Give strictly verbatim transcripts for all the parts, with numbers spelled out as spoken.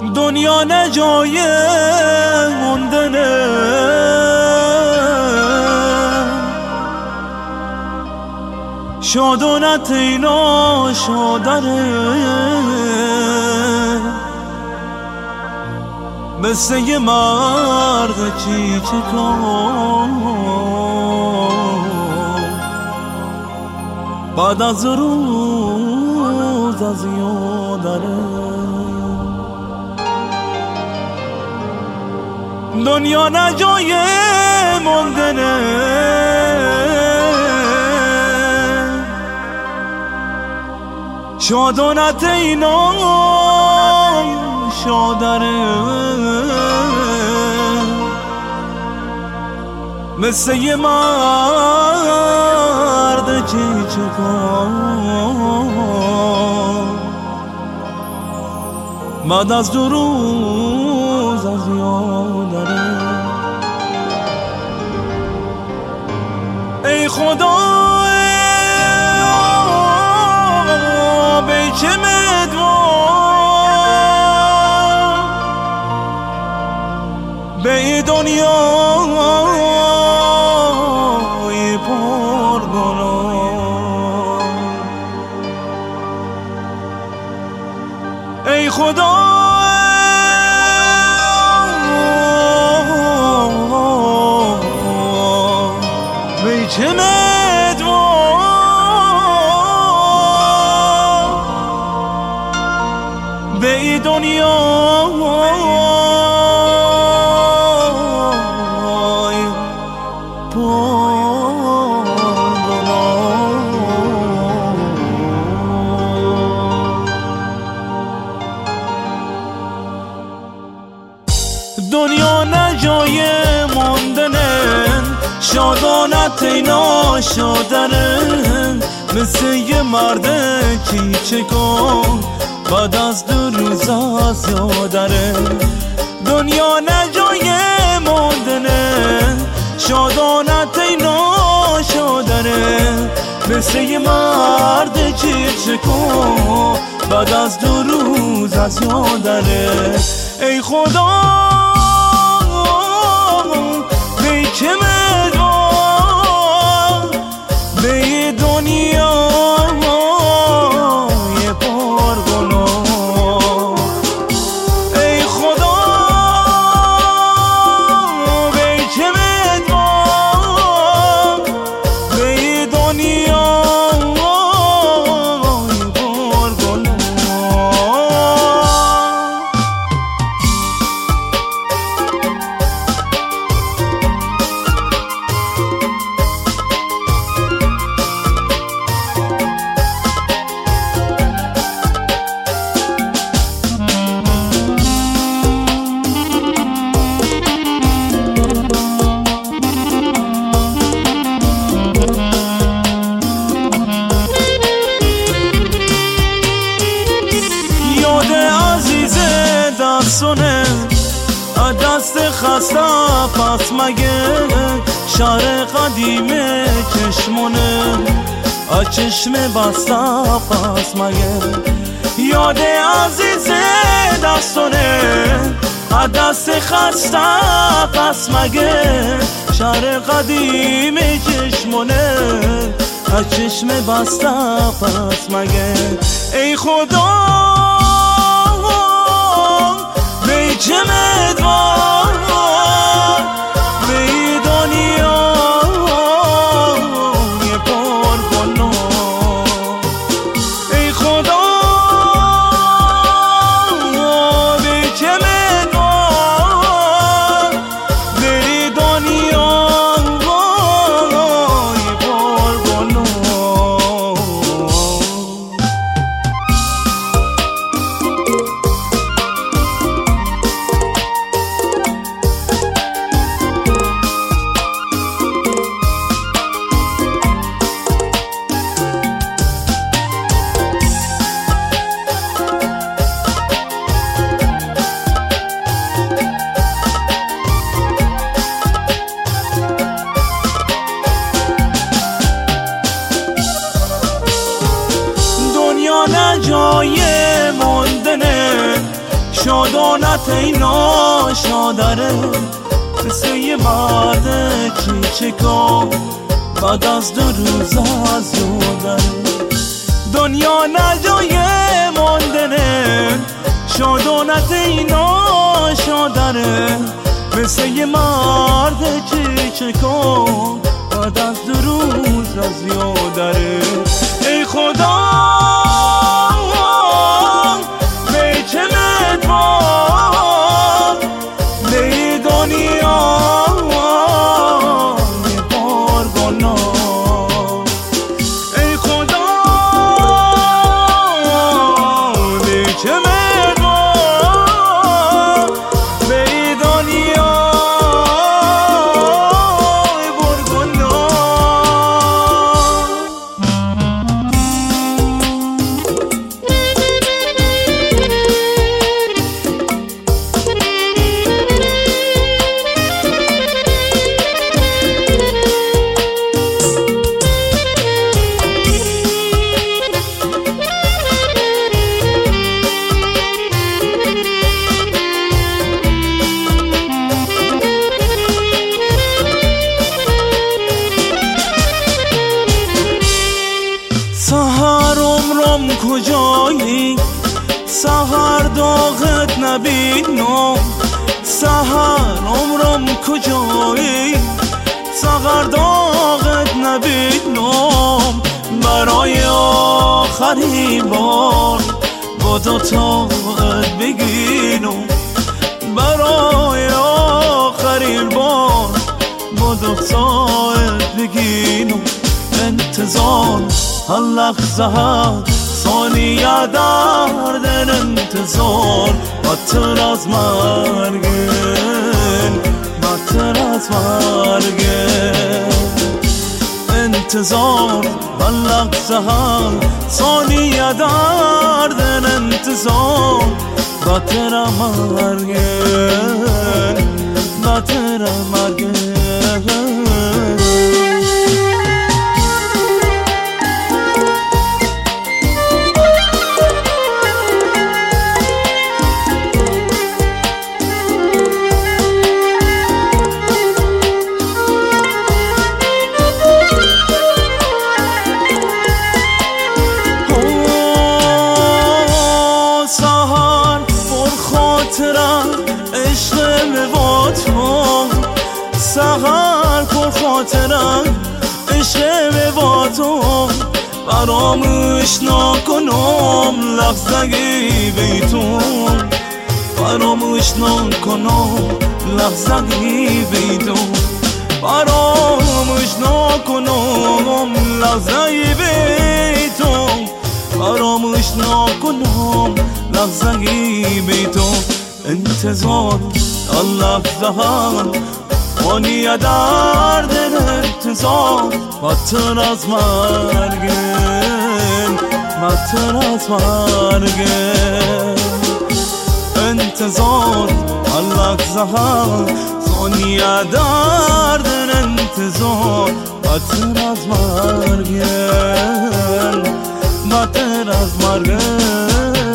دنیا نه جای موندنه، شادونت اینا شادره، مثل یه مرد چی چه کن بعد از روز از یادره. دنیا نه جای موندنه، شادونت اینا شادره، مثل یه مرد چی چه کن بعد از دو روز از یادره. ای خدا به چه مدوان به دنیای پرگناه، ای خدا به چه مدوان به دنیای پرگناه. دنیا نه جای موندنه، شادانت اینا شادره، مثل یه مرد چی چه کن بعد از دو روز از یادره. دنیا نه جای موندنه، شادانت اینا شادره، مثل یه مرد چی چه کن بعد از دو روز از یادره. ای خدا به چه مدوان به دنیای پرگناه، ای خدا به چه مدوان به دنیای پرگناه. دست خسته پس مگه شهر قدیم چشمونه، از چشم بسته پس مگه یاد عزیز دستونه، از دست خسته پس مگه شهر قدیم چشمونه، از چشم بسته پس مگه. ای خدا به چه مدوان به دنیای پرگناه، ای خدا به چه مدوان به دنیای پرگناه. نه جای موندنه، شادانت اینا شادره مثل یه مرد کیچکا بعد از دو روز از یادره دنیا نجای ماندنه شادانت اینا شادره مثل یه مرد کیچکا بعد از دو روز از یادره ای خدا کجایی سحر داغت نبینم سحر عمرم کجایی سحر داغت نبینم برای آخرین بار با دو تاقت بگینم برای آخرین بار با دو تاقت بگینم انتظار اللحظه ثانیه در دل انتظار بدتر از مرگن بدتر از مرگن انتظار اللحظه ثانیه در دل انتظار بدتر از مرگن بدتر از مرگن سحر پر خاطرم عشق به با تو فراموش نکنم لحظه‌ای بیتون فراموش نکنم لحظه‌ای بیتون فراموش نکنم لحظه‌ای بیتون فراموش نکنم لحظه‌ای بیتون انتظار اللحظه ثانیه در دل انتظار بدتر از مرگن بدتر از مرگن انتظار اللحظه ثانیه در دل انتظار بدتر از مرگن بدتر از مرگن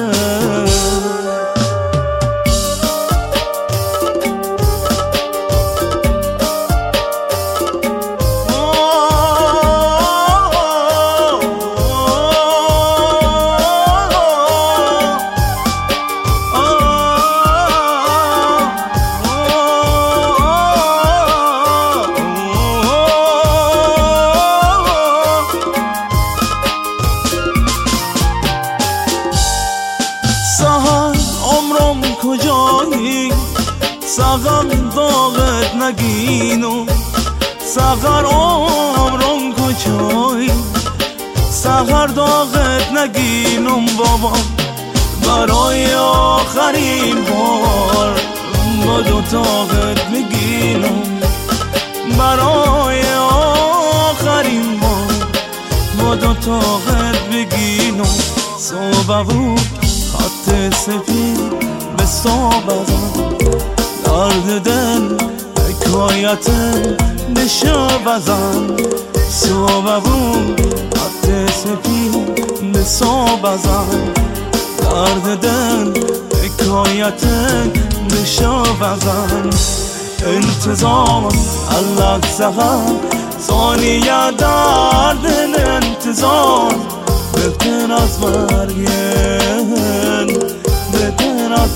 کجایی سحر داغت نگینم سحر عمرم کجایی سحر داغت نگینم بابا برای آخرین بار با دو تاقت میگینم برای آخرین بار با دو تاقت بگینم صبح بود خط سفید به صبح ازم درد دل حکایت نشو بزن صبح بود خط سفید به صبح ازم درد دل حکایتك بشوفزن انتظار اللحظه ثانیه در دل انتظار بهتر از مرگن بهتر از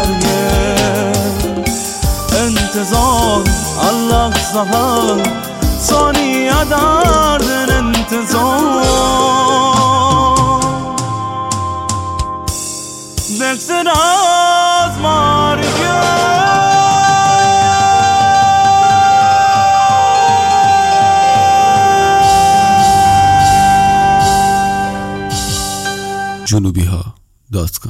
مرگن انتظار اللحظه ثانیه در دل انتظار بهتر از مرگن جنوبی ها دات کام